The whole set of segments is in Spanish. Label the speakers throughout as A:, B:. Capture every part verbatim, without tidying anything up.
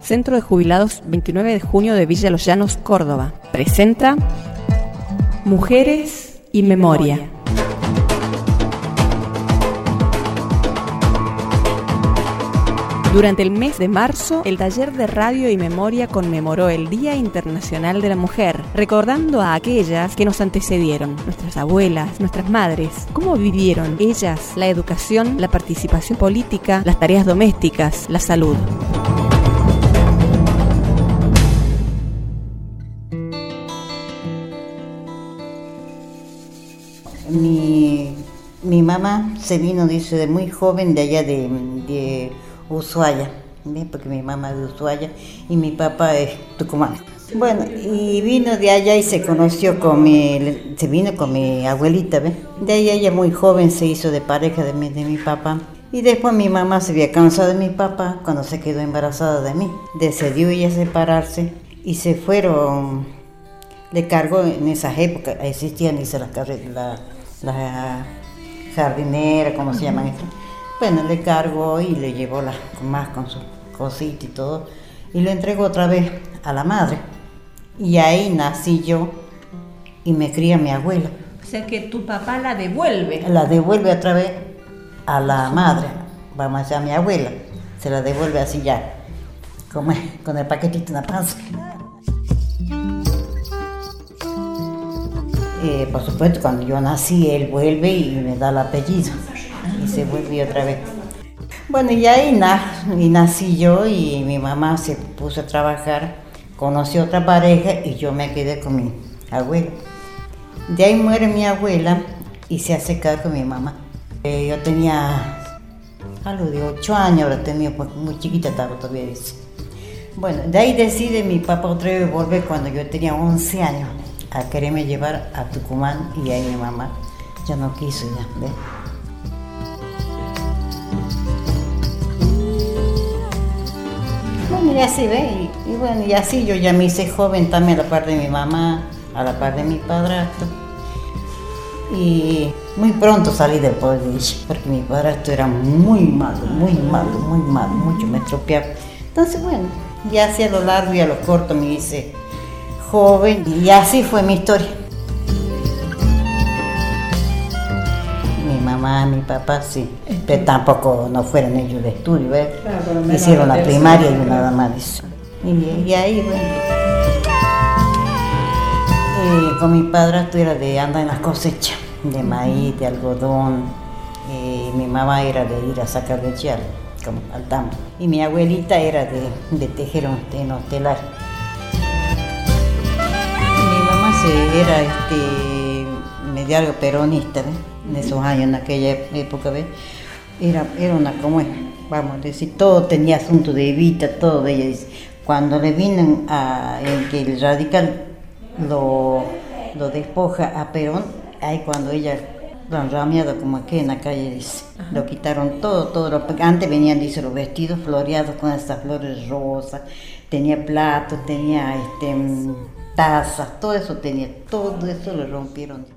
A: Centro de Jubilados veintinueve de junio de Villa Los Llanos, Córdoba, presenta Mujeres y Memoria. Durante el mes de marzo, el taller de Radio y Memoria conmemoró el Día Internacional de la Mujer, recordando a aquellas que nos antecedieron, nuestras abuelas, nuestras madres. ¿Cómo vivieron ellas la educación, la participación política, las tareas domésticas, la salud?
B: Mi, mi mamá se vino, dice, de muy joven de allá de... de Ushuaia, ¿ves? Porque mi mamá es de Ushuaia y mi papá es tucumano. Bueno, y vino de allá y se conoció con mi, se vino con mi abuelita, ¿ves? De ahí ella muy joven se hizo de pareja de mi, de mi papá. Y después mi mamá se había cansado de mi papá cuando se quedó embarazada de mí. Decidió ella separarse y se fueron, le cargó en esas épocas, existían, dice, las la, la jardinera, ¿cómo se llaman esto? Bueno, le cargó y le llevó la, más con su cosita y todo, y lo entregó otra vez a la madre. Y ahí nací yo y me cría mi abuela.
A: O sea que tu papá la devuelve.
B: La devuelve otra vez a la madre, vamos a decir a mi abuela, se la devuelve así ya, como con el paquetito en la panza. Eh, por supuesto, cuando yo nací, él vuelve y me da el apellido. Y se volvió otra vez. Bueno, y ahí na, y nací yo y mi mamá se puso a trabajar, conoció otra pareja y yo me quedé con mi abuela. De ahí muere mi abuela y se hace cargo con mi mamá. Eh, yo tenía algo de ocho años, ahora tenía, pues, muy chiquita estaba todavía. Dice. Bueno, de ahí decide mi papá otra vez volver cuando yo tenía once años a quererme llevar a Tucumán y ahí mi mamá ya no quiso ya, ¿ves? Bueno, y así, ¿ves? Y, y bueno, y así yo ya me hice joven también a la par de mi mamá, a la par de mi padrastro. Y muy pronto salí del poder de ella, porque mi padrastro era muy malo, muy malo, muy malo, mucho me estropeaba. Entonces, bueno, ya así a lo largo y a lo corto me hice joven y así fue mi historia. Mi mamá, mi papá, sí, pero tampoco no fueron ellos de estudio, ¿ves? Claro, hicieron la primaria y nada más dice. Y, y ahí, bueno, eh, con mi padrastro era de andar en las cosechas, de maíz, de algodón, eh, mi mamá era de ir a sacar leche al, como al tambo, y mi abuelita era de, de tejer en los telares. Mi mamá se, era este, medio algo peronista, ¿ves? En esos años, en aquella época, ¿ves? Era, era una, como es, vamos a decir, todo tenía asunto de Evita, todo de ella. Dice. Cuando le vienen a el que el radical lo, lo despoja a Perón, ahí cuando ella lo han rameado como aquí en la calle, dice, lo quitaron todo, todo. Lo, antes venían, dice, los vestidos floreados con estas flores rosas, tenía platos, tenía este, tazas, todo eso tenía, todo eso lo rompieron.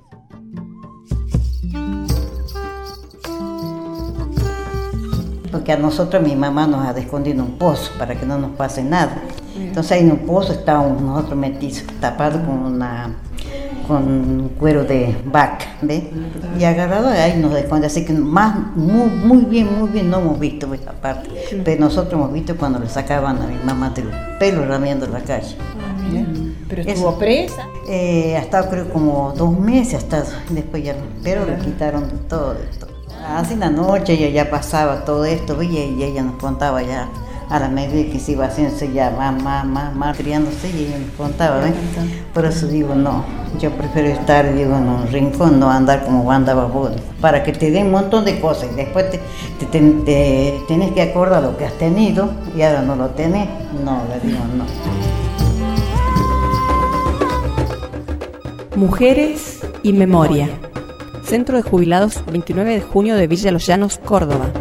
B: Porque a nosotros mi mamá nos ha escondido un pozo para que no nos pase nada. Entonces ahí en un pozo estábamos nosotros metidos, tapados con una con cuero de vaca, ¿ves? Y agarrado ahí nos esconde, así que más, muy, muy bien, muy bien no hemos visto esa parte. Pero nosotros hemos visto cuando le sacaban a mi mamá del pelo rameando en la calle. ¿Ves?
A: ¿Pero estuvo Eso. presa?
B: Eh, ha estado creo como dos meses, hasta después ya, pero le quitaron de todo esto. Así en la noche ya, ya pasaba todo esto, ¿ve? Y ella nos contaba ya a la medida que se iba haciéndose ya más, más, más, más criándose, y ella nos contaba, ¿ves? Por eso digo, no, yo prefiero estar, digo, en un rincón, no andar como andaba vos, para que te den un montón de cosas y después te, te, te, te tenés que acordar lo que has tenido y ahora no lo tenés, no, le digo, no.
A: Mujeres y Memoria. Centro de Jubilados veintinueve de junio de Villa Los Llanos, Córdoba.